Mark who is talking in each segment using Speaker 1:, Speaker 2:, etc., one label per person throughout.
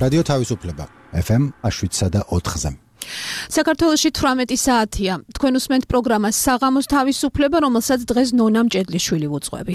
Speaker 1: რადიო თავისუფლება FM 107.4-ზე.
Speaker 2: საქართველოში 18 საათია. თქვენ უსმენთ პროგრამას საღამოს თავისუფლება, რომელსაც დღეს ნონა მჭედლიშვილი ვუძღვები.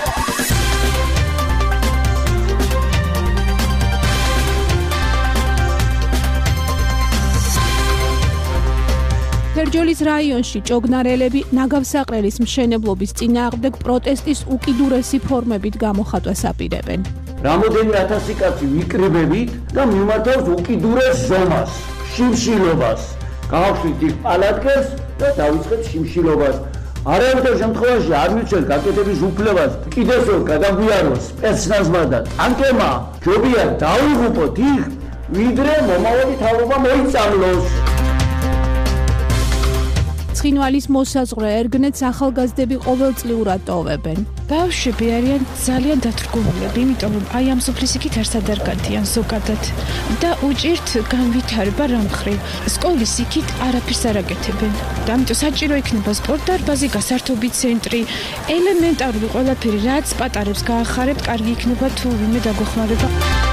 Speaker 2: თერჯოლის რაიონში ჭოგნარელები ნაგავსაყრელის მშენებლობის წინააღმდეგ პროტესტის უკიდურესი ფორმებით გამოხატვას აპირებენ.
Speaker 3: Რამდენი ათასი კაცი ვიკრიბებით და მიმართავს უკიდურეს ზომას, შიმშილობას. გავხსნით იქ პალატკებს და დავიწყეთ შიმშილობას. არავითარ შემთხვევაში არ მივცეთ გაკეთების უფლებას, კიდევ გადაგვიაროს სპეცნაზმა და ტანკებმა. ჯობია დავიღუპოთ იქ, ვიდრე მომავალი თავრობა მოიწამლოს.
Speaker 2: ცხინვალის მოსაზღვრე ერგნეთს ახალგაზრდები ყოველწლიურად ტოვებენ.
Speaker 4: ბავშვები არიან ძალიან დათრგუნულები, იმიტომ რომ აი ამ სოფლის იქით არსად არ გადიან ზოგადად და უჭირთ განვითარება რამ მხრივ. სკოლის იქით არაფერს არ აკეთებენ. და ამიტომ საჭირო იქნება სპორტდარბაზი, გასართობი ცენტრი, ელემენტარული ყველაფერი, რაც პატარებს გაახარებთ, კარგი იქნება თუ ვინმე დაგვეხმარება.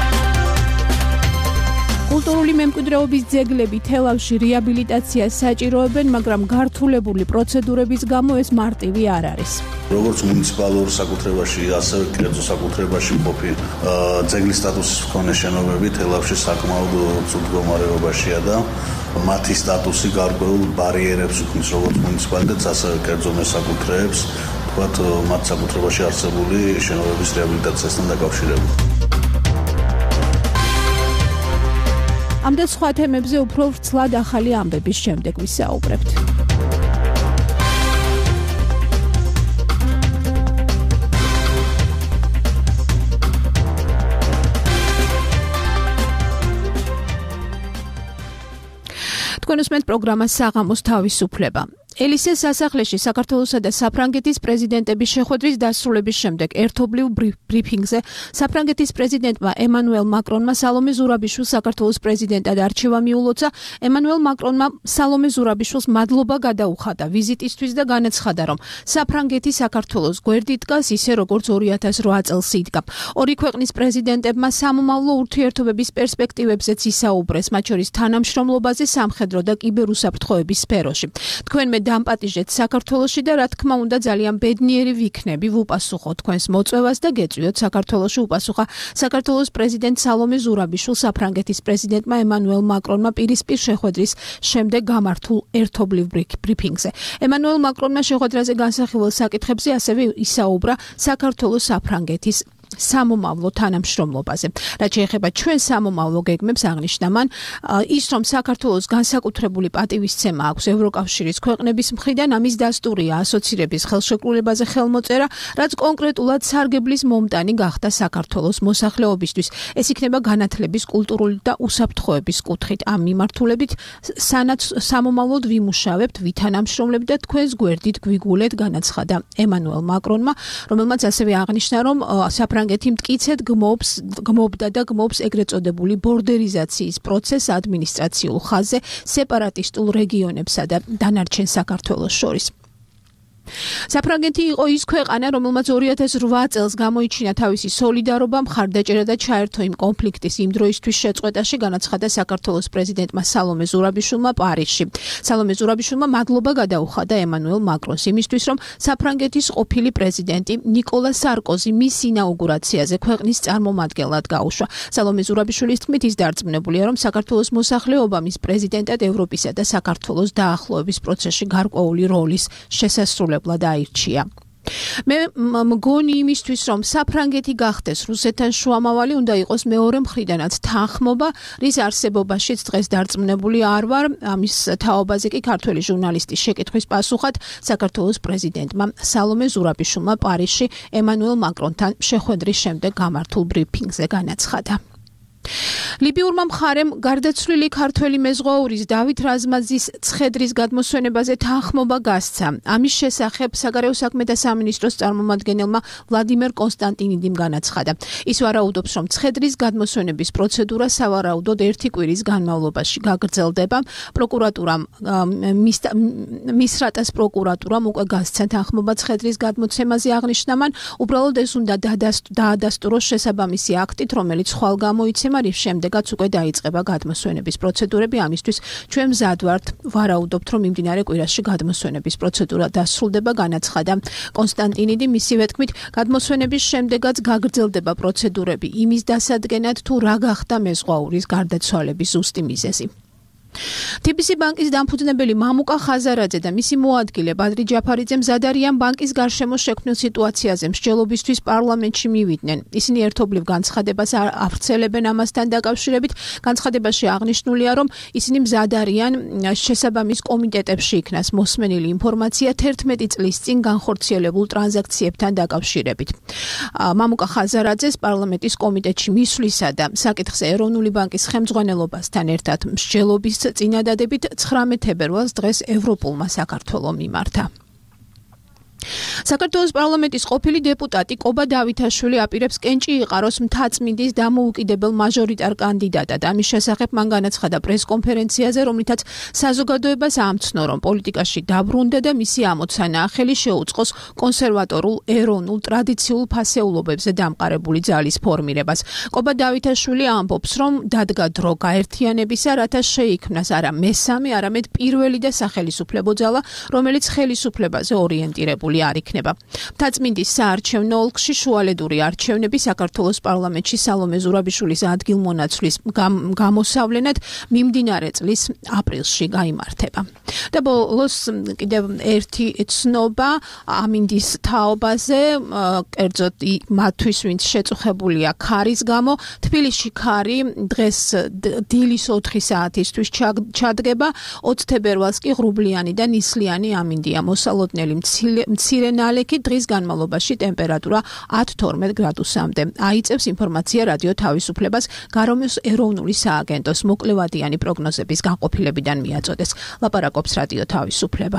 Speaker 2: კულტურული მემკვიდრეობის ძეგლები თელავში რეაბილიტაციას საჭიროებენ, მაგრამ გართულებული პროცედურების გამო ეს მარტივი არ არის.
Speaker 5: როგორც მუნიციპალურ საკუთრებაში, ასევე კერძო საკუთრებაში მყოფი ძეგლის სტატუსის მქონე შენობები თელავში საკმაოდ ცუდ მდგომარეობაშია და მათი სტატუსი გარკვეულ ბარიერებს უქმნის როგორც მუნიციპალიტეტს, ასევე კერძო მესაკუთრეებს, თქვათ მათ საკუთრებაში არსებული შენობების რეაბილიტაციასთან დაკავშირებით.
Speaker 2: ამ და სხვა თემებზე უფრო ვრცლად ახალი ამბების შემდეგ ვისაუბრებთ. თქვენ უსმენთ პროგრამას საღამოს თავისუფლება. ელისეს სასახლეში საქართველოსა და საფრანგეთის პრეზიდენტების შეხვედრის დასრულების შემდეგ ერთობლივ ბრიფინგზე საფრანგეთის პრეზიდენტმა ემანუელ მაკრონმა სალომე ზურაბიშვილს საქართველოს პრეზიდენტად არჩევა მიულოცა. ემანუელ მაკრონმა სალომე ზურაბიშვილს მადლობა გადაუხადა ვიზიტისთვის და განაცხადა, რომ საფრანგეთი საქართველოს გვერდით დგას ისე როგორც 2008 წელს იდგა. ორი ქვეყნის პრეზიდენტებმა სამომავლო ურთიერთობების პერსპექტივებზეც ისაუბრეს, მათ შორის თანამშრომლობაზე სამხედრო და კიბერუსაფრთხოების სფეროში. თქვენ დამპატიჟეთ საქართველოში და რა თქმა უნდა ძალიან ბედნიერი ვიქნები ვუპასუხოთ თქვენს მოწვევას და გეწვიოთ საქართველოში უპასუხა საქართველოს პრეზიდენტ სალომე ზურაბიშვილს საფრანგეთის პრეზიდენტმა ემანუელ მაკრონმა პირისპირ შეხვედრის შემდეგ გამართულ ერთობლივ ბრიფინგზე. ემანუელ მაკრონმა შეხვედრაზე განსახილველ საკითხებზე ასევე ისაუბრა საქართველოს საფრანგეთის სამომავლო თანამშრომლობაზე. რაც შეეხება ჩვენ სამომავლო გეგმებს, აღნიშნა მან, ის რომ საქართველოს განსაკუთრებული პატივისცემა აქვს ევროკავშირის ქვეყნების მხრიდან, ამის დასტურია ასოცირების ხელშეკრულებაზე ხელმოწერა, რაც კონკრეტულად სარგებლის მომტანი გახდა საქართველოს მოსახლეობისთვის. ეს იქნება განათლების, კულტურული და უსაფრთხოების კუთხით. ამ მიმართულებით სანაც სამომავლოდ ვიმუშავებთ, ვითანამშრომლებთ და თქვენს გვერდით გვიგულეთ, განაცხადა ემანუელ მაკრონმა, რომელმაც ასევე აღნიშნა, რომ საფრანგეთი მტკიცედ გმობდა და გმობს ეგრეთ წოდებული ბორდერიზაციის პროცესს ადმინისტრაციულ ხაზზე სეპარატისტულ რეგიონებსა და დანარჩენ საქართველოს შორის. საფრანგეთი იყო ის ქვეყანა, რომელმაც 2008 წელს გამოიჩინა თავისი სოლიდარობა, მხარდაჭერა და ჩაერთო იმ კონფლიქტის იმ დროისთვის შეწყვეტაში, განაცხადა საქართველოს პრეზიდენტმა სალომე ზურაბიშვილმა პარიზში. სალომე ზურაბიშვილმა მადლობა გადაუხადა ემანუელ მაკრონს იმისთვის, რომ საფრანგეთის ყოფილი პრეზიდენტი ნიკოლა სარკოზი მის ინაუგურაციაზე ქვეყნის წარმომადგენლად გაუშვა. სალომე ზურაბიშვილის თქმით, ის დარწმუნებულია, რომ საქართველოს მოსახლეობა მის პრეზიდენტად ევროპისა და საქართველოს დაახლოების პროცესში გარკვეული როლის შესასრულებლად აირჩია. მე მგონი იმისთვის, რომ საფრანგეთი გახდეს რუსეთთან შუამავალი, უნდა იყოს მეორე მხრიდანაც თანხმობა, რის არსებობაშიც დღეს დარწმუნებული არ ვარ. ამის თაობაზე კი ქართველი ჟურნალისტის შეკითხვის პასუხად საქართველოს პრეზიდენტმა სალომე ზურაბიშვილმა პარიზში ემანუელ მაკრონთან შეხვედრის შემდეგ გამართულ ბრიფინგზე განაცხადა. ლიბიურმა მხარემ გარდაცვლილი ქართველი მეზღვაურის დავით რაზმაძის ცხედრის გადმოსვენებაზე თანხმობა გასცა. ამის შესახებ საგარეო საქმეთა სამინისტროს წარმომადგენელმა ვლადიმერ კონსტანტინიდიმ განაცხადა. ის ვარაუდობს, რომ ცხედრის გადმოსვენების პროცედურა სავარაუდოდ 1 კვირის განმავლობაში გაგრძელდება. პროკურატურამ მისრატას პროკურატურამ უკვე გასცა თანხმობა ცხედრის გადმოცემაზე, აღნიშნა მან, უბრალოდ ეს უნდა დაადასტუროს შესაბამისი აქტით, რომელიც ხვალ გამოიცემა დაგეგმა, რის შემდეგაც უკვე დაიწყება გადმოსვენების პროცედურები. ამისთვის ჩვენ მზად ვართ, ვარაუდობთ, რომ მიმდინარე კვირაში გადმოსვენების პროცედურა დასრულდება, განაცხადა კონსტანტინიდი. მისივე თქმით, გადმოსვენების შემდეგაც გაგრძელდება პროცედურები იმის დასადგენად, თუ რა გახდა მეზღვაურის გარდაცვალების ზუსტი მიზეზი. TBC ბანკის დამფუძნებელი მამუკა ხაზარაძე და მისი მოადგილე ბადრი ჯაფარიძე მზად არიან ბანკის გარშემო შექმნილ სიტუაციაზე მსჯელობისთვის პარლამენტში მივიდნენ. ისინი ერთობლივ განცხადებას ავრცელებენ ამასთან დაკავშირებით. განცხადებაში აღნიშნულია, რომ ისინი მზად არიან შესაბამის კომიტეტებში იქნას მოსმენილი ინფორმაცია 11 წლის წინ განხორციელებულ ტრანზაქციებთან დაკავშირებით. მამუკა ხაზარაძეს პარლამენტის კომიტეტში მისვლისა და საკითხზე ეროვნული ბანკის ხელმძღვანელობასთან ერთად მსჯელობის წინადადებით 19 თებერვალს დღეს ევროპულმა საქართველომ მიმართა. საქართველოს პარლამენტის ყოფილი დეპუტატი კობა დავითაშვილი აპირებს კენჭი იყაროს მთაწმინდის დამოუკიდებელ მაჟორიტარ კანდიდატად. ამის შესახებ მან განაცხადა პრესკონფერენციაზე, რომლითაც საზოგადოებას ამცნო, რომ პოლიტიკაში დაბრუნდა და მისი ამოცანაა ხელი შეუწყოს კონსერვატორულ ეროვნულ ტრადიციულ ფასეულობებზე დამყარებული ძალის ფორმირებას. კობა დავითაშვილი ამბობს, რომ დადგა დრო გაერთიანებისა, რათა შეიქმნას არა მესამე, არამედ პირველი და სახელისუფლებო ძალა, რომელიც ხელისუფლებაზე ორიენტირებული არ იქნება. მთაწმინდის საარჩევნო ოლქში შუალედური არჩევნები საქართველოს პარლამენტში სალომე ზურაბიშვილის ადგილმონაცვლის გამოსავლენად მიმდინარე წლის აპრილში გაიმართება. და ბოლოს კიდევ ერთი ცნობა ამინდის თაობაზე, კერძოდ მათთვის, ვინც შეწუხებულია ქარის გამო. თბილისში ქარი დღეს დილის 4 საათისთვის ჩადგება, 20 თებერვალს კი ღრუბლიანი და ნისლიანი ამინდია მოსალოდნელი მცირე ნალექი, დღის განმავლობაში ტემპერატურა 10-12 გრადუსამდე. აიწევს ინფორმაცია რადიო თავისუფლებას, გარემოს ეროვნული სააგენტოს მოკლევადიანი პროგნოზების განყოფილებიდან მიაწოდეს. ლაპარაკობს რადიო თავისუფლება.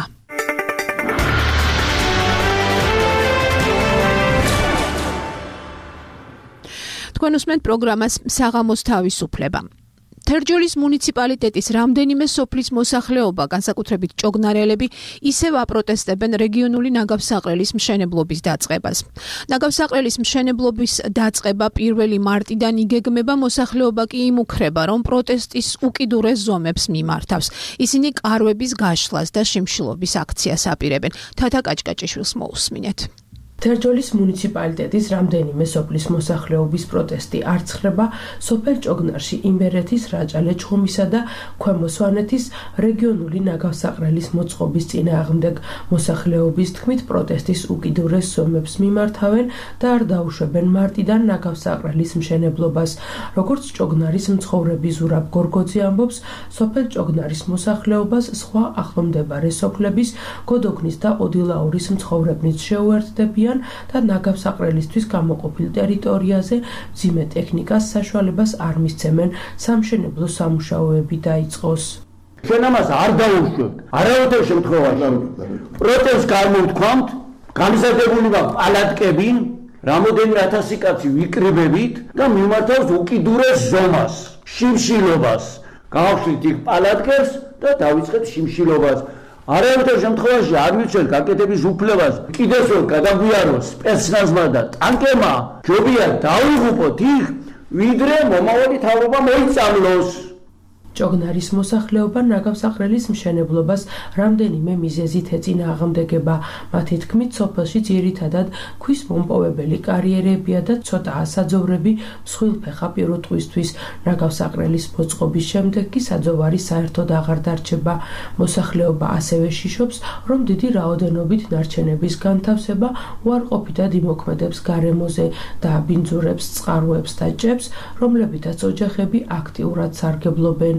Speaker 2: თქვენ უსმენთ პროგრამას საღამოს თავისუფლება. თერჯოლის მუნიციპალიტეტის რამდენიმე სოფლის მოსახლეობა, განსაკუთრებით ჭოგნარელები, ისევ აპროტესტებენ რეგიონული ნაგავსაყრელის მშენებლობის დაწყებას. ნაგავსაყრელის მშენებლობის დაწყება 1 მარტიდან იგეგმება, მოსახლეობა კი იმუქრება, რომ პროტესტის უკიდურეს ზომებს მიმართავს. ისინი კარვების გაშლას და შიმშილობის აქციას აპირებენ. თათა კაჭკაჭიშვილს მოусმინეთ.
Speaker 6: თერჯოლის მუნიციპალიტეტის რამდენიმე სოფლის მოსახლეობის პროტესტი არ ცხრება სოფელ ჭოგნარში იმერეთის, რაჭალე ჩხუმისა და ქვემო სვანეთის რეგიონული ნაგავსაყრელის მოწყობის წინააღმდეგ. მოსახლეობის თქმით, პროტესტის უკიდურეს ზომებს მიმართავენ და არ დაუშვებენ მარტიდან ნაგავსაყრელის მშენებლობას. როგორც ჭოგნარის მცხოვრები ზურაბ გორგოძე ამბობს, სოფელ ჭოგნარის მოსახლეობას სხვა ახლომდებარე სოფლების, გოდოგნის და ოდილაურის მცხოვრებნიც შეუერთდებიან და ნაგავსაყრელისთვის გამოყოფილ ტერიტორიაზე მძიმე ტექნიკას საშუალებას არ მისცემენ სამშენებლო სამუშაოები დაიწყოს.
Speaker 3: ჩვენ ამას არ დაუშვებთ. არავითარ შემთხვევაში პროტესტს გამოვთქვამთ, გამიზადებული მაქვს პალატკები, რამოდენიმე 1000 კაცი ვიკრიბებით და მიმართავს უკიდურეს ზომას, შიმშილობას. გავხსნით იქ პალატკებს და დავიწყეთ შიმშილობას. არავითარ შემთხვევაში არ მიცემთ გაკეთების უფლებას. კიდევ რომ გადაგვიაროს სპეცნაზმა და ტანკებმა, ჯობია დაუღუპოთ იქ, ვიდრე მომავალი თავობა მოიწამლოს.
Speaker 6: ჭოგნარის მოსახლეობა ნაგავსაყრელის მშენებლობას რამდენიმე მიზეზით ეწინააღმდეგება. მათი თქმით, სოფელში ძირითადად ქვის მომპოვებელი კარიერებია და ცოტაა საძოვრები მსხვილფეხა პირუტყვისთვის. ნაგავსაყრელის მოწყობის შემდეგ კი საძოვარი საერთოდ აღარ დარჩება. მოსახლეობა ასევე შიშობს, რომ დიდი რაოდენობით ნარჩენების განთავსება უარყოფითად იმოქმედებს გარემოზე და აბინძურებს, წყაროებს და ჭებს, რომლებითაც ოჯახები აქტიურად სარგებლობენ.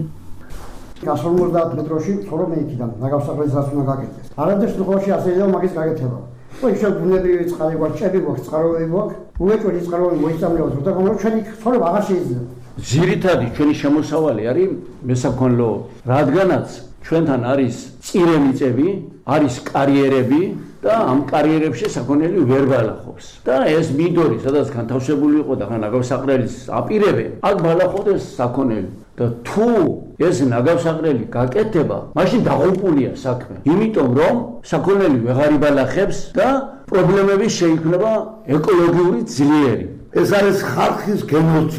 Speaker 7: 150 მეტროში ცხოვრობ მე იქიდან, ნაგავსაყრელის რაც უნდა გაკეთდეს. არამედ შემთხვევაში ასე და მაგის გაკეთება. ისე ბუნებრივი წყალი გვაქვს, ჭები გვაქვს, წყაროები გვაქვს. უეჭველი წყაროები მოიწამლება, თუმცა ჩვენი ცხოვრება აღარ შეიძლება.
Speaker 3: ძირითადი ჩვენი შემოსავალი არის მესაქონლეო, რადგანაც ჩვენთან არის წირე მიწები, არის კარიერები და ამ კარიერებში საქონელი ვერ ბალახობს. და ეს მინდორი, სადაც განთავსებული იყო და ნაგავსაყრელის აპირებენ, აქ ბალახობდეს საქონელი. და თუ ეს ნაგავსაყრელი გაკეთდება, მაშინ დაღუპულია საქმე. იმიტომ რომ საქონელი ვეღარ იბალახებს და პრობლემები შეიქმნება ეკოლოგიური ძლიერი.
Speaker 7: ეს არის ხალხის გენოციდი.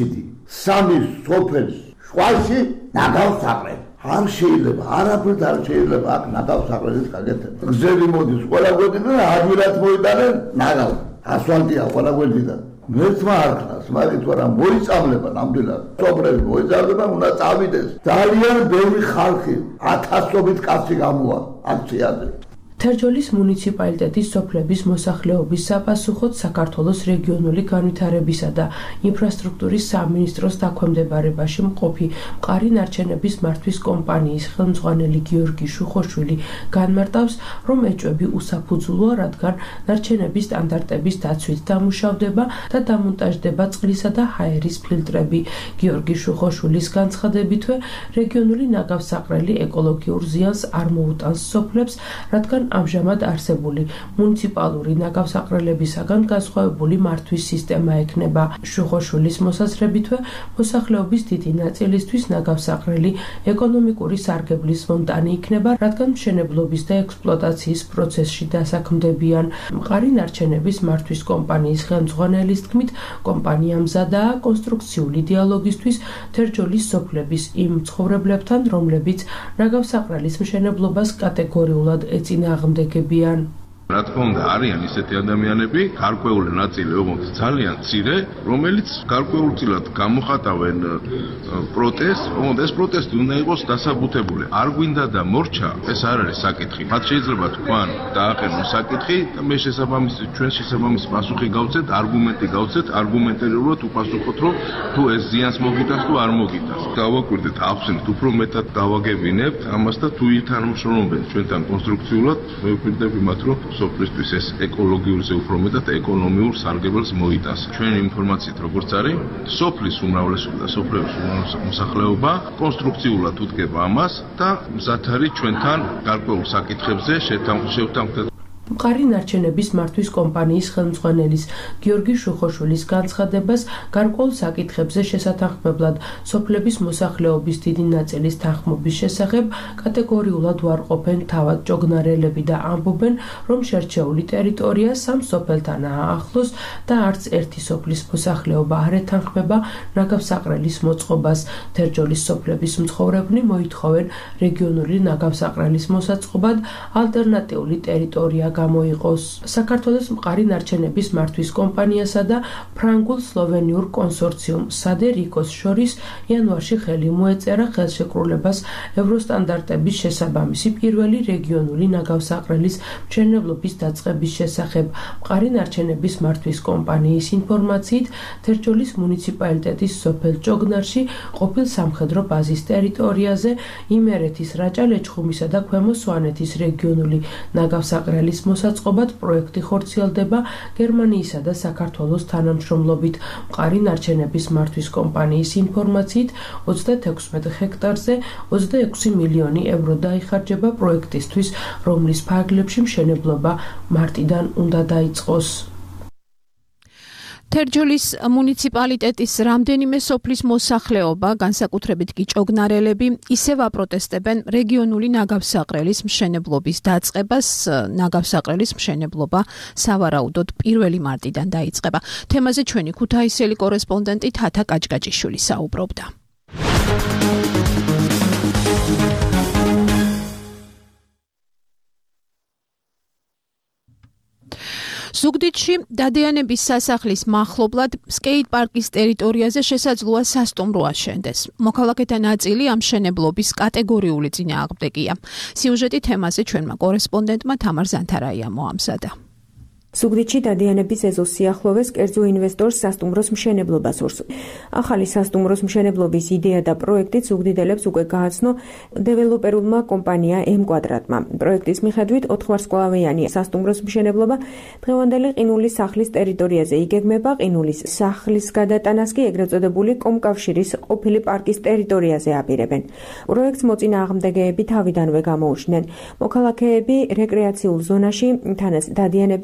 Speaker 8: სამი სოფელს შვაში ნაგავსაყრელი არ შეიძლება არაფერს არ შეიძლება აქ ნაგავსაყრელის გაკეთება გზები მოდის ყველა გვერდიდან ადვილად მოიტანენ ნაგავ ასფალტია ყველა გვერდიდან მერცმა არ ხნას მაგით ვარა მოიწამლება ნამდვილად სოფლები მოიწამლება უნდა წავიდეს ძალიან ბევრი ხალხი ათასობით კაცი გამოვა აქციაზე
Speaker 6: თერჯოლის მუნიციპალიტეტის სოფლების მოსახლეობის საპასუხოდ საქართველოს რეგიონული განვითარებისა და ინფრასტრუქტურის სამინისტროს დაქვემდებარებაში მყოფი მყარი ნარჩენების მართვის კომპანიის ხელმძღვანელი გიორგი შუხოშვილი განმარტავს, რომ ეჭვები უსაფუძვლოა, რადგან ნარჩენების სტანდარტების დაცვით დამუშავდება და დამონტაჟდება წყლისა და ჰაერის ფილტრები. გიორგი შუხოშვილის განცხადებითვე, რეგიონული ნაგავსაყრელი ეკოლოგიურ ზიანს არ მოუტანს სოფლებს, რადგან ამჟამად არსებული მუნიციპალური ნაგავსაყრელებისაგან განსხვავებული მართვის სისტემა ექნება. შუხოშვილის მოსაზრებითვე, მოსახლეობის დიდი ნაწილისთვის ნაგავსაყრელი ეკონომიკური სარგებლის მომტანი იქნება, რადგან მშენებლობის და ექსპლუატაციის პროცესში დასაქმდებიან. მყარი ნარჩენების მართვის კომპანიის ხელმძღვანელის თქმით, კომპანია მზადაა კონსტრუქციული დიალოგისთვის თერჯოლის სოფლების იმ მცხოვრებლებთან, რომლებიც ნაგავსაყრელის მშენებლობას კატეგორიულად ეწინააღმდეგებიან.
Speaker 9: რა თქმა უნდა, არიან ისეთი ადამიანები, გარკვეული ნაწილი ოღონდ ძალიან მცირე, რომელიც გარკვეულწილად გამოხატავენ პროტესტს, ოღონდ ეს პროტესტი უნდა იყოს დასაბუთებული. არ გვინდა და მორჩა, ეს არ არის საკითხი. მათ შეიძლება თქვან დააყენონ საკითხი და მე ჩვენ შესაბამისი პასუხი გავცეთ, არგუმენტი გავცეთ, არგუმენტირებულად უპასუხოთ, რომ თუ ეს ზიანს მოგიტანს თუ არ მოგიტანს. დავაკვირდეთ, ახსენეთ, უფრო მეტად დავაგებინებთ ამას და თუ ითანამშრომლობენ ჩვენთან კონსტრუქციულად, მე ვფიქრობ იმათ, რომ სოფლისთვის ეს ეკოლოგიურზე უფრო მეტად ეკონომიურ სარგებელს მოიტანს. ჩვენი ინფორმაციით როგორც არის, სოფლის უმრავლესობა და სოფლების მოსახლეობა კონსტრუქციულად უდგება ამას და მზად არის ჩვენთან გარკვეულ საკითხებზე შევთანხმდეთ.
Speaker 6: მყარი ნარჩენების მართვის კომპანიის ხელმძღვანელის გიორგი შუხოშვილის განცხადებას გარკვეულ საკითხებზე შესათანხმებლად სოფლების მოსახლეობის დიდი ნაწილის თანხმობის შესახებ კატეგორიულად უარყოფენ თავად ჯოგნარელები და ამბობენ, რომ შერჩეული ტერიტორია სამ სოფელთანაა ახლოს და არც ერთი სოფლის მოსახლეობა არ ეთანხმება ნაგავსაყრელის მოწყობას. თერჯოლის სოფლების მცხოვრებნი მოითხოვენ რეგიონული ნაგავსაყრელის მოსაწყობად ალტერნატიული ტერიტორია გამოიყოს. საქართველოს მყარი ნარჩენების მართვის კომპანიასა და ფრანგულ-სლოვენიურ კონსორციუმ სადერიკოს შორის იანვარში ხელი მოეწერა ხელშეკრულებას ევროსტანდარტების შესაბამისი პირველი რეგიონული ნაგავსაყრელის მშენებლობის დაწყების შესახებ. მყარი ნარჩენების მართვის კომპანიის ინფორმაციით, თერჯოლის მუნიციპალიტეტის სოფელ ჯოგნარში ყოფილ სამხედრო ბაზის ტერიტორიაზე იმერეთის რაჭა-ლეჩხუმისა და ქვემო სვანეთის რეგიონული ნაგავსაყრელის მოსაწყობად პროექტი ხორციელდება გერმანიისა და საქართველოს თანამშრომლობით. მყარი ნარჩენების მართვის კომპანიის ინფორმაციით 36 ჰექტარზე 26 მილიონი ევრო დაიხარჯება პროექტისთვის, რომლის ფარგლებში მშენებლობა მარტიდან უნდა დაიწყოს.
Speaker 2: თერჯოლის მუნიციპალიტეტის რამდენიმე სოფლის მოსახლეობა, განსაკუთრებით კი ჭოგნარელები, ისევ აპროტესტებენ რეგიონული ნაგავსაყრელის მშენებლობის დაწყებას. ნაგავსაყრელის მშენებლობა სავარაუდოდ 1 მარტიდან დაიწყება. თემაზე ჩვენი ქუთაისელი კორესპონდენტი თათა კაჭკაჭიშვილი საუბრობდა. ზუგდიდში დადიანების სასახლის მახლობლად სკეით პარკის ტერიტორიაზე შესაძლოა სასტუმრო აშენდეს. მოქალაქეთა ნაწილი ამ მშენებლობის კატეგორიული წინააღმდეგია. სიუჟეტი თემაზე ჩვენმა კორესპონდენტმა თამარ ზანთარაია მოამზადა.
Speaker 10: ზუგდიდში დადიანების ეზოს სიახლოვეს კერძო ინვესტორს სასტუმროს მშენებლობა სურს. ახალი სასტუმროს მშენებლობის იდეა და პროექტით ზუგდიდელებს უკვე გააცნო დეველოპერულმა კომპანია M-კვადრატმა. პროექტის მიხედვით 4 ვარსკვლავიანი სასტუმროს მშენებლობა დღევანდელი ყინულის სახლის ტერიტორიაზე იგეგმება. ყინულის სახლის გადატანას კი ეგრეთ წოდებული კომკავშირის ყოფილი პარკის ტერიტორიაზე აპირებენ. პროექტს მოწინააღმდეგეები თავიდანვე გამოუჩნდნენ. მოქალაქეები რეკრეაციულ ზონაში თანაც დადიანების ეზოს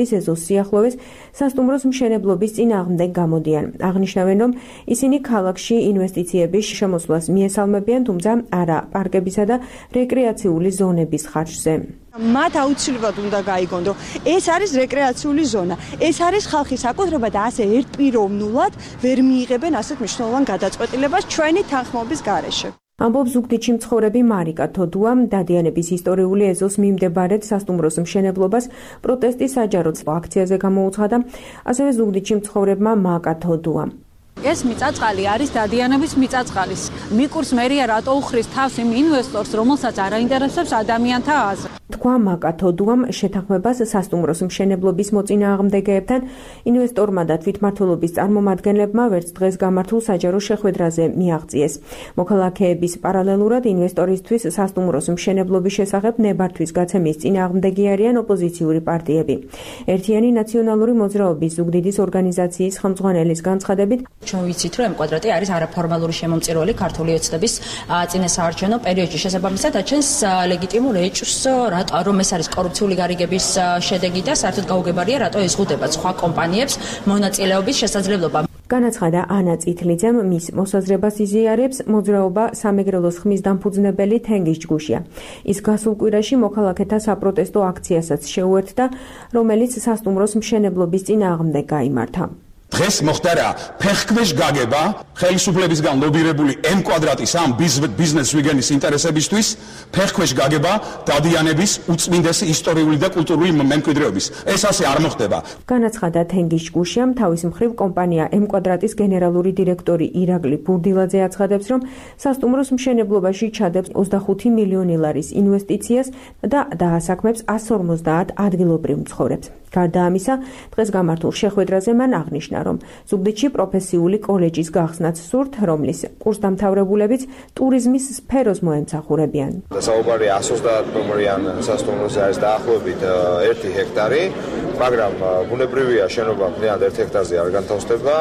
Speaker 10: სიახლოვეს სასტუმროს მშენებლობის წინააღმდეგ გამოდიან. აღნიშნავენ, რომ ისინი ქალაქში ინვესტიციების შემოსვლას მიესალმებიან, თუმცა არა პარკებისა და რეკრეაციული ზონების ხარჯზე.
Speaker 11: მათ აუცილებლად უნდა გაიგონ, რომ ეს არის რეკრეაციული ზონა. ეს არის ხალხის საკუთრება და ასე ერთპიროვნულად ვერ მიიღებენ ასეთ მნიშვნელოვან გადაწყვეტილებას ჩვენი თანხმობის გარეშე.
Speaker 10: ამბობს ზუგდიდში მცხოვრები მარიკა თოდუა, დადიანების ისტორიული ეზოს მიმდებარედ სასტუმროს მშენებლობას პროტესტის საჯარო აქციაზე გამოუცხადა, ასევე ზუგდიდში მცხოვრებმა მაკა თოდუა.
Speaker 12: ეს მიწაწყალი არის დადიანების მიწაწყალის. მიკურს მერია რატო უხრის თავს იმ ინვესტორს, რომელსაც არ აინტერესებს ადამიანთა აზრი.
Speaker 10: თქვა მაკა თოდუამ შეთანხმებას სასტუმროს მშენებლობის მოწინააღმდეგეებთან, ინვესტორმა და თვითმმართველობის წარმომადგენლებმა ვერც დღეს გამართულ საჯარო შეხვედრაზე მიაღწიეს. მოქალაქეების პარალელურად ინვესტორისთვის სასტუმროს მშენებლობის შესახებ ნებართვის გაცემის წინააღმდეგი არიან ოპოზიციური პარტიები. ერთიანი ნაციონალური მოძრაობის ზუგდიდის ორგანიზაციის ხელმძღვანელის განცხადებით,
Speaker 13: ჩვენ ვიცით, რომ კვადრატი არის არაფორმალური შემომწირველი ქართული ოცნების წინასაარჩევნო პერიოდში. შესაბამისად, აჩენს ლეგიტიმურ ეჭვს, რომ ეს არის კორუფციული გარიგების შედეგი და საერთოდ გაუგებარია, რატო ეზღუდება სხვა კომპანიებს მონაწილეობის შესაძლებლობა.
Speaker 10: განაცხადა ანა წითლიძემ, მის მოსაზრებას იზიარებს მოძრაობა სამეგრელოს ხმის დამფუძნებელი თენგის ჯგუშია. ის გასულ კვირაში მოქალაქეთა საპროტესტო აქციასაც შეუერთდა, რომელიც სასტუმროს მშენებლობის წინააღმდეგ გაიმართა.
Speaker 14: დღეს მოხდა რა ფეხქვეშ გაგება ხელისუფლებისგან ლობირებული M კვადრატის ამ ბიზნეს ვიგენის ინტერესებისთვის ფეხქვეშ გაგება დადიანების უწმინდესი ისტორიული და კულტურული მემკვიდრეობის. ეს ასე არ მოხდება.
Speaker 10: განაცხადა თენგის ჯგუშიამ, თავის მხრივ კომპანია M კვადრატის გენერალური დირექტორი ირაკლი ბურდილაძე აცხადებს, რომ სასტუმროს მშენებლობაში ჩადებს 25 მილიონი ლარის ინვესტიციას და დაასაქმებს 150 ადგილობრივ მცხოვრებს. გარდა ამისა, დღეს გამართულ შეხვედრაზე მან აღნიშნა, რომ ზუგდიდში პროფესიული კოლეჯის გახსნაც სურთ, რომლის კურსდამთავრებულებიც ტურიზმის სფეროს მოემსახურებიან.
Speaker 15: საუბარი 130 ნომრიან სასტუმროზე არის დაახლოებით 1 ჰექტარი, მაგრამ ბუნებრივია შენობა მთლიანად 1 ჰექტარზე არ განთავსდება,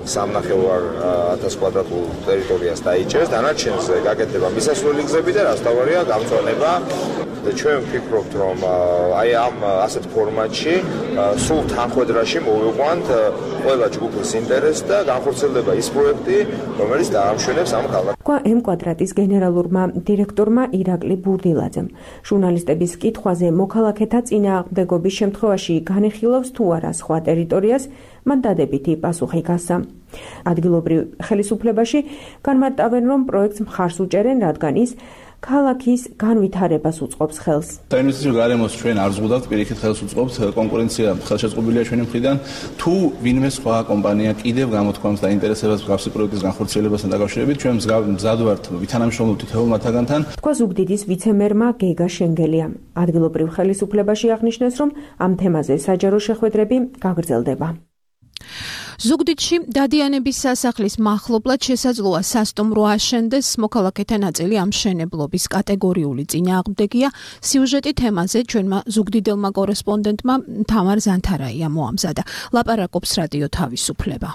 Speaker 15: 3.500 კვადრატულ ტერიტორიას დაიჭერს, დანარჩენს გაკეთდება მისასვლელი გზები და რასთავარია გამწვანება. ჩვენ ვფიქრობთ, რომ აი ამ ასეთ ფორმატში სულ თანხმედრაში მოვიყვანთ ყველა ჯგუფის ინტერესს და განხორციელდება ის პროექტი, რომელიც დაამშვენებს ამ ქალაქს.
Speaker 10: თქვა M კვადრატის გენერალურმა დირექტორმა ირაკლი ბურდილაძემ. ჟურნალისტების კითხვაზე მოქალაქეთა წინააღმდეგობის შემთხვევაში განიხილავს თუ არა სხვა ტერიტორიას, მან დადებითი პასუხი გასცა. ადგილობრივ ხელისუფლებაში განმარტავენ, რომ პროექტს მხარს უჭერენ, რადგან ის ქალაქის განვითარებას უწყობს ხელს.
Speaker 16: საინვესტიციო გარემოს ჩვენ არ ზღუდავთ, პირიქით ხელს უწყობს, კონკურენცია ხელშეწყობილია ჩვენი მხრიდან. თუ ვინმე სხვა კომპანია კიდევ გამოთქვამს და ინტერესებას მსგავსი პროექტის განხორციელებასთან დაკავშირებით, ჩვენ მზად ვართ ვითანამშრომლობთ თითოეულ მათგანთან.
Speaker 10: თქვა ზუგდიდის ვიცემერმა გეგა შენგელია. ადგილობრივ ხელისუფლებაში აღნიშნეს, რომ ამ თემაზე საჯარო შეხვედრები გაგრძელდება.
Speaker 2: ზუგდიდში დადიანების სასახლის მახლობლად შესაძლოა სასტუმრო აშენდეს, მოქალაქეთა ნაწილი ამ მშენებლობის კატეგორიული წინააღმდეგია. სიუჟეტი თემაზე ჩვენმა ზუგდიდელმა კორესპონდენტმა თამარ ზანთარაია მოამზადა. ლაპარაკობს რადიო თავისუფლება.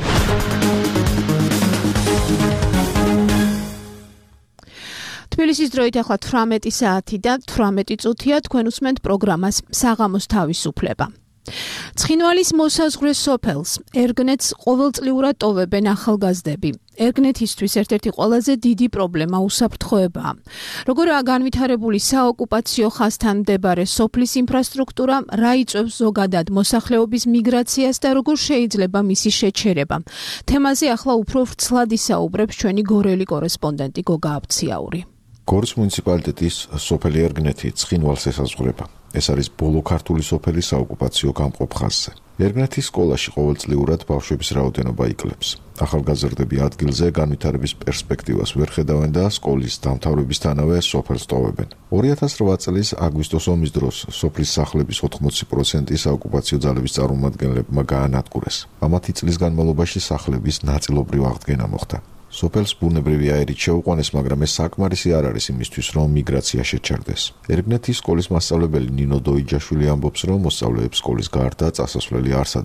Speaker 2: თბილისის დროით ახლა 18 საათი და 18 წუთია, თქვენ უსმენთ პროგრამას საღამოს თავისუფლება. ცხინვალის მოსაზღვრე სოფელს ერგნეთს ყოველწლიურად ტოვებენ ახალგაზრდები. ერგნეთისთვის ერთ-ერთი ყველაზე დიდი პრობლემა უსაფრთხოებაა. როგორაა განვითარებული საოკუპაციო ხაზთან მდებარე სოფლის ინფრასტრუქტურა, რა იწვევს ზოგადად მოსახლეობის მიგრაციას და როგორ შეიძლება მისი შეჩერება. თემაზე ახლა უფრო ვრცლად ისაუბრებს ჩვენი გორელი კორესპონდენტი გოგა აბციაური.
Speaker 17: გორის მუნიციპალიტეტის სოფელი ერგნეთი ცხინვალს ესაზღვრება. ეს არის ბოლო ქართული სოფელი საოკუპაციო გამყოფ ხაზზე. ერგნეთის სკოლაში ყოველწლიურად ბავშვების რაოდენობა იკლებს. ახალგაზრდები ადგილზე განვითარების პერსპექტივას ვერ ხედავენ და სკოლის დამთავრებისთანავე სოფელს ტოვებენ. 2008 წლის აგვისტოს ომის დროს სოფლის სახლების 80% საოკუპაციო ძალების წარმომადგენლებმა გაანადგურეს. ამათი წლის განმავლობაში სახლების ნაწილობრივ აღდგენა მოხდა. სოფელს ბუნებრივი აირით შეუყვანეს, მაგრამ ეს საკმარისი არ არის იმისთვის, რომ მიგრაცია შეჩერდეს. ერგნეთის სკოლის მასწავლებელი ნინო დოიჯაშვილი ამბობს, რომ მოსწავლეებს სკოლის გარდა წასასვლელი არსად აქვთ.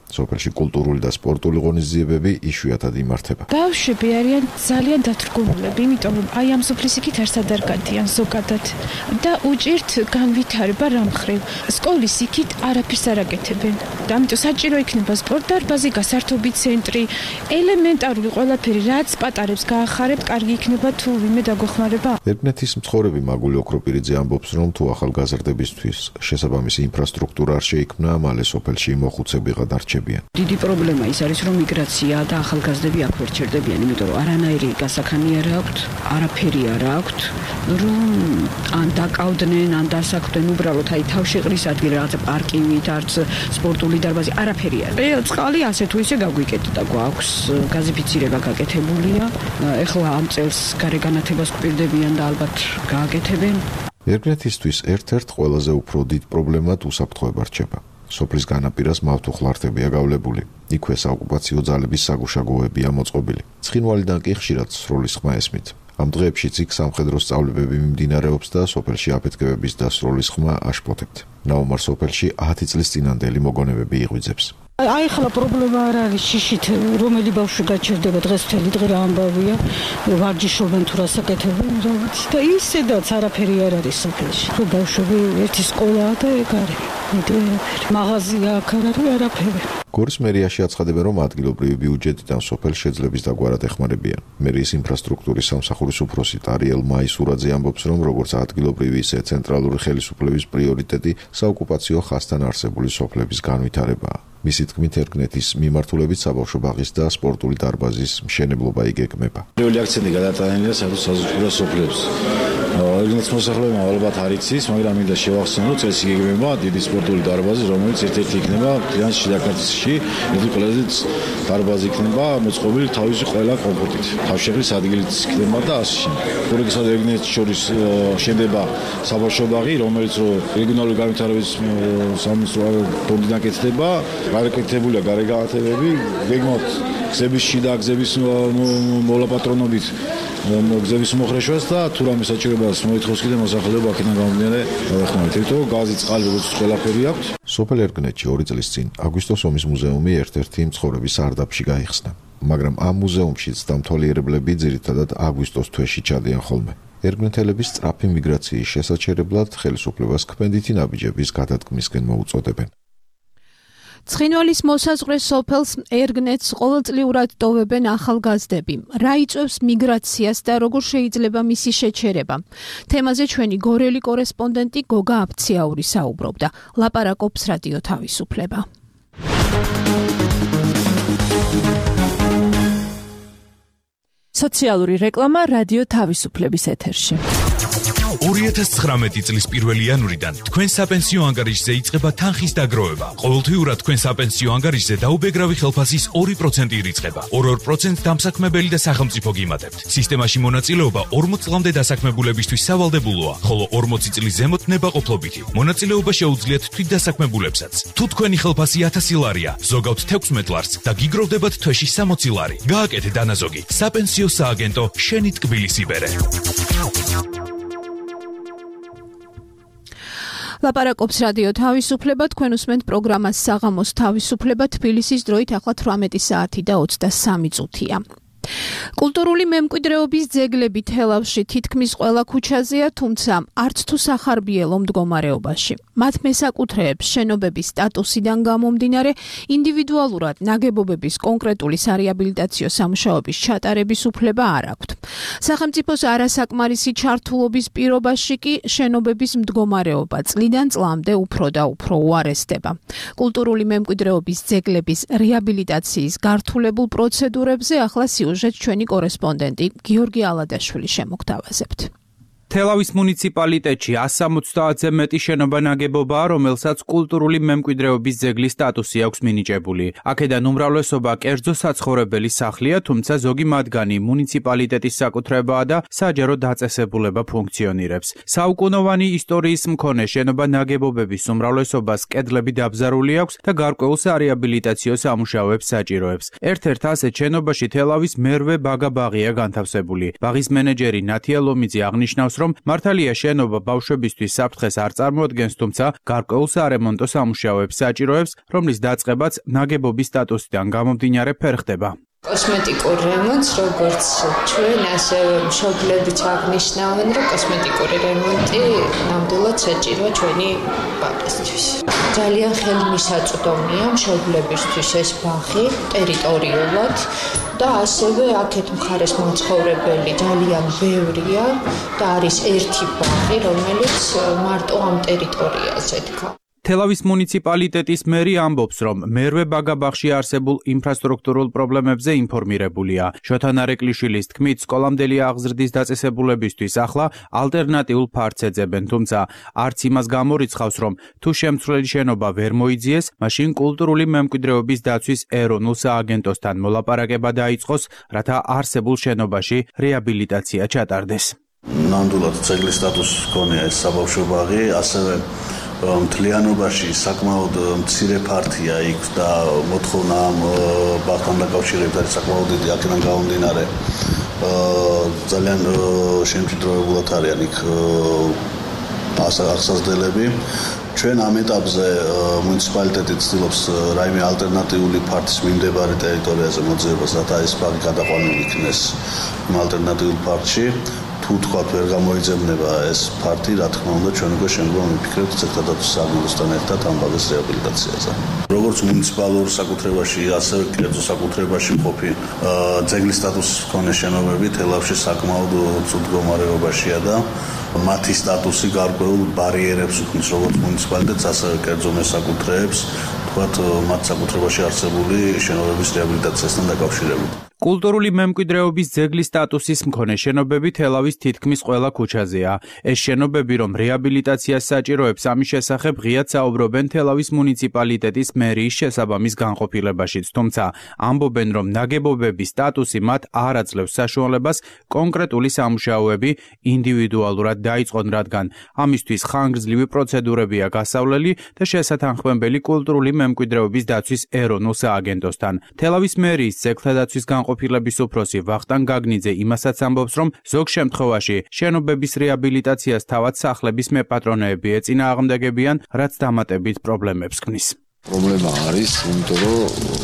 Speaker 17: სოფელში კულტურული და სპორტული ღონისძიებები იშვიათად იმართება.
Speaker 4: ბავშვები არიან ძალიან დათრგუნულები, იმიტომ რომ აი ამ სოფლის იქით არსად არ გადიან ზოგადად და უჭირთ განვითარება რამ ხრივ. სკოლის იქით არაფერს არ აკეთებენ. და ამიტომ საჭირო იქნება სპორტდარბაზი, გასართობი ცენტრი, ელემენტარული ყველაფერი, რაც პატარებს გაახარებთ, კარგი იქნება თუ ვინმე დაგვეხმარება.
Speaker 17: ერგნეთის მცხოვრები მაგული ოქროპირიძე ამბობს, რომ თუ ახალგაზრდებისთვის შესაბამისი ინფრასტრუქტურა არ შეიქმნა, მალე სოფელში მოხუცებიღა დარჩებიან.
Speaker 18: დიდი პრობლემა ის არის, რომ მიგრაცია და ახალგაზრდები აქ ვერ ჩერდებიან, იმიტომ რომ არანაირი გასახანი არ აქვთ, არაფერი არ აქვთ, რომ ან დაკავდნენ, ან დასაქმდნენ უბრალოდ აი თავშეყრის ადგილი, რაღაცა პარკივით, არც სპორტული დარბაზი, არაფერი არ. წყალი ასე თუ ისე გაგვიკეთდა, გვაქვს გაზიფიცირება გაკეთებულია. ეხლა ამ წელს გარეგანათებას გვპირდებიან და ალბათ გააკეთებენ.
Speaker 17: ერგნეთისთვის ერთ-ერთ ყველაზე უფრო დიდ პრობლემად უსაფრთხოება რჩება. სოფლის განაპირას მავთუხლართებია გავლებული. იქვე საოკუპაციო ძალების საგუშაგოებია მოწყობილი. ცხინვალიდან კი ხშირად სროლის ხმა ესმით. ამ დღეებშიც იქ სამხედრო სწავლებები მიმდინარეობს და სოფელში აფეთქებების და სროლის ხმა აშფოთებთ. ნაუმარ სოფელში 10 წლის წინანდელი მოგონებები იღვიძებს.
Speaker 18: აი ახლა პრობლემა არ არის შიშით, რომელი ბავშვი გაჩერდება დღეს მთელი დღე რა ამბავია, ვარჯიშობენ თუ რას აკეთებენ, რაღაც და ისედაც არაფერი არ არის სოფელში. რომ ბავშვები ერთი სკოლაა და ეგ არის. მაღაზია აქ არ არის არაფერი.
Speaker 17: გორის მერიაში აცხადებენ, რომ ადგილობრივი ბიუჯეტიდან სოფელს შეძლებს დაგვარად ეხმარებიან. მერიის ინფრასტრუქტურის სამსახურის უფროსი ტარიელ მაისურაძე ამბობს, რომ როგორც ადგილობრივი, ისე ცენტრალური ხელისუფლების პრიორიტეტი საოკუპაციო ხაზთან არსებული სოფლების განვითარებაა. მისი თქმით, ერგნეთის მიმართულებით საბავშვო ბაღის და სპორტული დარბაზის მშენებლობა იგეგმება.
Speaker 19: პირველი აქცენტი გადატანილია საზღვაო სოფლებს. ერგნეთის მოსახლეობა ალბათ არ იცის, მაგრამ მინდა შევახსენო, რომ წელს იგეგმება დიდი სპორტული დარბაზი, რომელიც ერთ-ერთი იქნება თლიანში შიდა-ქართლში, ერთი ყველაზე დარბაზი იქნება მოწყობილი თავისი ყველა კომფორტით. თავშეყრის ადგილით იქნება და ასე შემდეგ. პროექტსა და ერგნეთის შორის შენდება საბავშვო ბაღი, რომელიც რეგიონალური განვითარების სამინისტრო ფონდიდან კეთდება. გარეკეთებულია გარეგანათებები, გეგმავთ გზების შიდა გზების მოლაპატრონობით გზების მოხრეშვას და თუ რამე საჭიროებას მოითხოვს კიდე მოსახლეობა აქედან გამომდინარე დავეხმაროთ. ერთო გაზი, წყალი, როგორც ყველაფერი აქვს.
Speaker 17: სოფელ ერგნეთში 2 წლის წინ აგვისტოს ომის მუზეუმი ერთ-ერთი მცხოვრების სარდაფში გაიხსნა, მაგრამ ამ მუზეუმშიც დამთვალიერებლები ძირითადად აგვისტოს თვეში ჩადიან ხოლმე. ერგნეთელების სწრაფი მიგრაციის შესაჩერებლად ხელისუფლებას ქმედითი ნაბიჯების გადადგმისკენ მოუწოდებენ.
Speaker 2: ცხინვალის მოსაზღვრე სოფელს ერგნეთს ყოველწლიურად ტოვებენ ახალგაზრდები. რა იწვევს მიგრაციას და როგორ შეიძლება მისი შეჩერება? თემაზე ჩვენი გორელი კორესპონდენტი გოგა აფციაური საუბრობდა. ლაპარაკობს რადიო თავისუფლება.
Speaker 20: სოციალური რეკლამა რადიო თავისუფლების ეთერში.
Speaker 21: 2019 წლის 1 იანვრიდან თქვენ საპენსიო ანგარიშზე იწყება თანხის დაგროვება. ყოველთვიურად თქვენ საპენსიო ანგარიშზე დაუბეგრავი ხელფასის 2% ირიცხება. 2% დამსაქმებელი და სახელმწიფო გიმატებთ. სისტემაში მონაწილეობა 40 წლამდე დასაქმებულებისთვის სავალდებულოა, ხოლო 40 წლის ზემოთ ნებაყოფლობითი. მონაწილეობა შეუძლიათ თვითდასაქმებულებსაც. თუ თქვენი ხელფასი 1000 ლარია, ზოგავთ 16 ლარს და გიგროვდებათ თვეში 60 ლარი. გააკეთე დანაზოგი. საპენსიო სააგენტო შენი ტკბილის იბერე.
Speaker 2: ლაპარაკობს რადიო თავისუფლება, თქვენ უსმენთ პროგრამას საღამოს თავისუფლება, თბილისის დროით ახლა 18 საათი და 23 წუთია. კულტურული მემკვიდრეობის ძეგლები თელავში თითქმის ყველა ქუჩაზეა, თუმცა არც თუ სახარბიელო მდგომარეობაში. მათ მესაკუთრეებს შენობების სტატუსიდან გამომდინარე ინდივიდუალურად ნაგებობების კონკრეტული სარეაბილიტაციო სამუშაოების ჩატარების უფლება არ აქვთ. სახელმწიფოს არასაკმარისი ჩართულობის პირობაში კი შენობების მდგომარეობა წლიდან წლამდე უფრო და უფრო უარესდება. კულტურული მემკვიდრეობის ძეგლების რეაბილიტაციის გართულებულ პროცედურებზე ახლა სიუჟეტ ჩვენი კორესპონდენტი გიორგი ალადაშვილი შემოგთავაზებთ.
Speaker 22: თელავის მუნიციპალიტეტში 170-ზე მეტი შენობა ნაგებობაა, რომელსაც კულტურული მემკვიდრეობის ძეგლის სტატუსი აქვს მინიჭებული. აქედან უმრავლესობა კერძო საცხოვრებელი სახლია, თუმცა ზოგი მათგანი მუნიციპალიტეტის საკუთრებაა და საჯარო დაწესებულება ფუნქციონირებს. საუკუნოვანი ისტორიის მქონე შენობა ნაგებობების უმრავლესობას კედლები დაბზარული აქვს და გარკვეულ სარეაბილიტაციო სამუშაოებს საჭიროებს. ერთ-ერთ ასეთ შენობაში თელავის მერვე ბაგა ბაღია განთავსებული. ბაღის მენეჯერი ნათია ლომიძე აღნიშნავს, რომ მართალია შენობა ბავშვებისთვის საფრთხეს არ წარმოადგენს, თუმცა გარკვეულ სარემონტო სამუშაოებს საჭიროებს, რომლის დაწყებაც ნაგებობის სტატუსიდან გამომდინარე ფერხდება.
Speaker 1: კოსმეტიკურ რემონტს, როგორც ჩვენ, ასევე მშობლებიც აღნიშნავენ, რომ კოსმეტიკური რემონტი ნამდვილად საჭიროა ჩვენი ბავშვისთვის. ძალიან ხელმისაწვდომია მშობლებისთვის ეს ბაღი ტერიტორიულად და ასევე აქეთ მხარეს მაცხოვრებელი ძალიან ბევრია და არის ერთი ბაღი, რომელიც მარტო ამ ტერიტორიაზე დგას.
Speaker 22: თელავის მუნიციპალიტეტის მერი ამბობს, რომ მერვე ბაგაბაღში არსებულ ინფრასტრუქტურულ პრობლემებზე ინფორმირებულია. შოთა ნარეკლიშვილის თქმით, სკოლამდელი აღზრდის დაწესებულებისთვის ახლა ალტერნატიულ ფართს ეძებენ, თუმცა არც იმას გამორიცხავს, რომ თუ შემცვლელი შენობა ვერ მოიძიეს, მაშინ კულტურული მემკვიდრეობის დაცვის ეროვნულ სააგენტოსთან მოლაპარაკება დაიწყოს, რათა არსებულ შენობაში რეაბილიტაცია ჩატარდეს.
Speaker 5: ნამდვილად ძეგლის სტატუსს ჰქონია ეს საბავშვო ბაღი, ასევე მთლიანობაში საკმაოდ მცირე ფართია იქ და მოთხოვნა ამ ბაღთან დაკავშირებით არის საკმაოდ დიდი, აქედან გამომდინარე ძალიან შემჭიდროებულად არიან იქ აღსაზრდელები. ჩვენ ამ ეტაპზე მუნიციპალიტეტი ცდილობს რაიმე ალტერნატიული ფართის მიმდებარე ტერიტორიაზე მოძიებას, რათა ეს ბაღი გადაყვანილი იქნეს იმ ალტერნატიულ ფართში. თუ თქვათ ვერ გამოიძებნება ეს ფართი, რა თქმა უნდა, ჩვენ უკვე შემდგომ ვიფიქრებთ ძეგლდაცვის სააგენტოსთან ერთად ამ ბაღის რეაბილიტაციაზე. როგორც მუნიციპალურ საკუთრებაში, ასევე კერძო საკუთრებაში მყოფი ძეგლის სტატუსის მქონე შენობები თელავში საკმაოდ ცუდ მდგომარეობაშია და მათი სტატუსი გარკვეულ ბარიერებს უქმნის როგორც მუნიციპალიტეტს, ასევე კერძო მესაკუთრეებს, თქვათ მათ საკუთრებაში არსებული შენობების რეაბილიტაციასთან დაკავშირებით.
Speaker 22: კულტურული მემკვიდრეობის ძეგლის სტატუსის მქონე შენობები თელავის თითქმის ყველა ქუჩაზეა. ეს შენობები, რომ რეაბილიტაციას საჭიროებს, ამის შესახებ ღიად საუბრობენ თელავის მუნიციპალიტეტის მერიის შესაბამის განყოფილებაშიც, თუმცა ამბობენ, რომ ნაგებობების სტატუსი მათ არ აძლევს საშუალებას კონკრეტული სამუშაოები ინდივიდუალურად დაიწყონ, რადგან ამისთვის ხანგრძლივი პროცედურებია გასავლელი და შესათანხმებელი კულტურული მემკვიდრეობის დაცვის ეროვნულ სააგენტოსთან. თელავის მერიის ძეგლთა დაცვის განყოფილების უფროსი ვახტანგ გაგნიძე იმასაც ამბობს, რომ ზოგ შემთხვევაში შენობების რეაბილიტაციას თავად სახლების მეპატრონეები ეწინააღმდეგებიან, რაც დამატებით პრობლემებს ქმნის.
Speaker 19: პრობლემა არის, იმიტომ რომ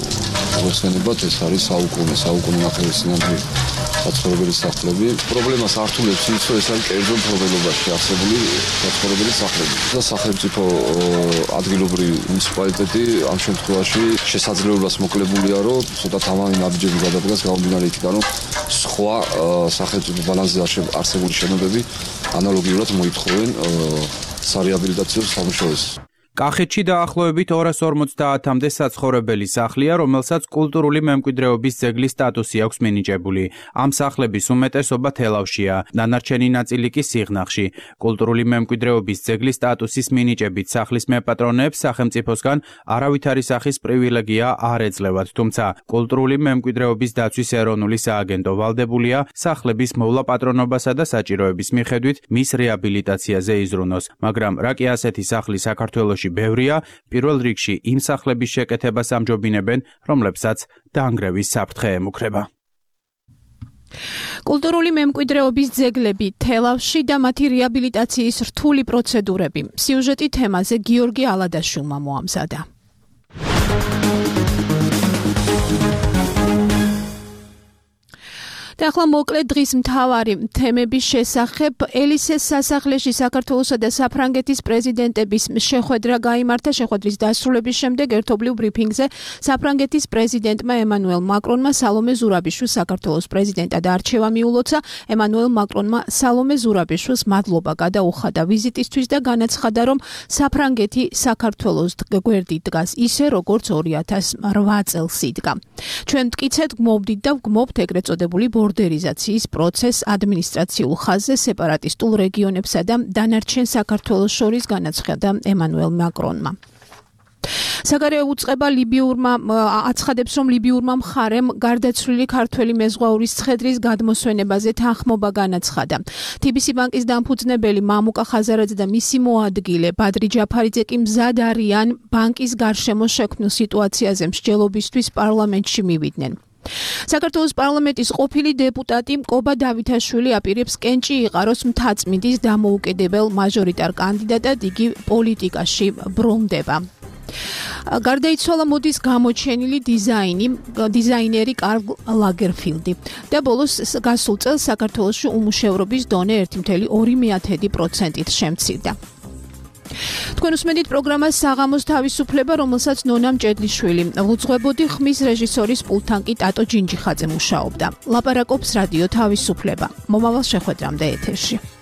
Speaker 19: მოხსენებათ ეს არის საუკუნე ნახევარწინათი საცხოვრებელი სახლები. პრობლემას ართულებს ის, რომ ეს არის კერძო მფლობელობაში არსებული საცხოვრებელი სახლები. და სახელმწიფო ადგილობრივი მუნიციპალიტეტი ამ შემთხვევაში შესაძლებლობას მოკლებულია, რომ ცოტა თამამი ნაბიჯები გადადგას გამომდინარე იქიდან, რომ სხვა სახელმწიფო ბალანსზე არსებული შენობები ანალოგიურად მოითხოვენ სარეაბილიტაციო სამუშაოებს.
Speaker 22: კახეთში დაახლოებით 250-მდე საცხოვრებელი სახლია, რომელსაც კულტურული მემკვიდრეობის ძეგლის სტატუსი აქვს მინიჭებული. ამ სახლების უმეტესობა თელავშია, დანარჩენი ნაწილი კი სიღნაღში. კულტურული მემკვიდრეობის ძეგლის სტატუსის მინიჭებით სახლის მეპატრონეებს სახელმწიფოსგან არავითარი სახის პრივილეგია არ ეძლევათ, თუმცა კულტურული მემკვიდრეობის დაცვის ეროვნული სააგენტო ვალდებულია სახლების მოვლა-პატრონობასა და საჭიროების მიხედვით მის რეაბილიტაციაზე იზრუნოს, მაგრამ რა კი ასეთი სახლი საქართველოში ბევრია, პირველ რიგში იმ სახლების შეკეთებას ამჯობინებენ, რომლებსაც დაანგრევის საფრთხე ემუქრება.
Speaker 2: კულტურული მემკვიდრეობის ძეგლები თელავში და მათი რეაბილიტაციის რთული პროცედურები. სიუჟეტი თემაზე გიორგი ალადაშვილმა მოამზადა. და ახლა მოკლედ დღის მთავარი თემების შესახებ ელისეს სასახლეში საქართველოსა და საფრანგეთის პრეზიდენტების შეხვედრა გაიმართა. შეხვედრის დასრულების შემდეგ ერთობლივ ბრიფინგზე საფრანგეთის პრეზიდენტმა ემანუელ მაკრონმა სალომე ზურაბიშვილს საქართველოს პრეზიდენტად არჩევა მიულოცა. ემანუელ მაკრონმა სალომე ზურაბიშვილს მადლობა გადაუხადა ვიზიტისთვის და განაცხადა, რომ საფრანგეთი საქართველოს გვერდით დგას ისე, როგორც 2008 წელს იდგა. ჩვენ მტკიცედ გმობდით და ვგმობთ ეგრეთ წოდებული ბორდერიზაციის პროცესს ადმინისტრაციულ ხაზზე სეპარატისტულ რეგიონებსა და დანარჩენ საქართველოს შორის, განაცხადა ემანუელ მაკრონმა. საგარეო უწყება აცხადებს, რომ ლიბიურმა მხარემ გარდაცვლილი ქართველი მეზღვაურის ცხედრის გადმოსვენებაზე თანხმობა განაცხადა. TBC ბანკის დამფუძნებელი მამუკა ხაზარაძე და მისი მოადგილე ბადრი ჯაფარიძე კი მზად არიან ბანკის გარშემო შექმნილ სიტუაციაზე მსჯელობისთვის პარლამენტში მივიდნენ. საქართველოს პარლამენტის ყოფილი დეპუტატი მკობა დავითაშვილი აპირებს კენჭი იყაროს მთაწმინდის დამოუკიდებელ მაჟორიტარ კანდიდატად, იგი პოლიტიკაში ბრუნდება. გარდაიცვალა მოდის გამოჩენილი დიზაინერი კარლ ლაგერფილდი და ბოლოს გასულ წელს საქართველოში უმუშევრობის დონე 1.2%-ით შემცირდა. თქვენ უსმენთ პროგრამას საღამოს თავისუფლება, რომელსაც ნონა მჭედლიშვილი უძღვებოდი, ხმის რეჟისორის პულტთან კი ტატო ჯინჯიხაძე მუშაობდა. ლაპარაკობს რადიო თავისუფლება. მომავალ შეხვედრამდე ეთერში.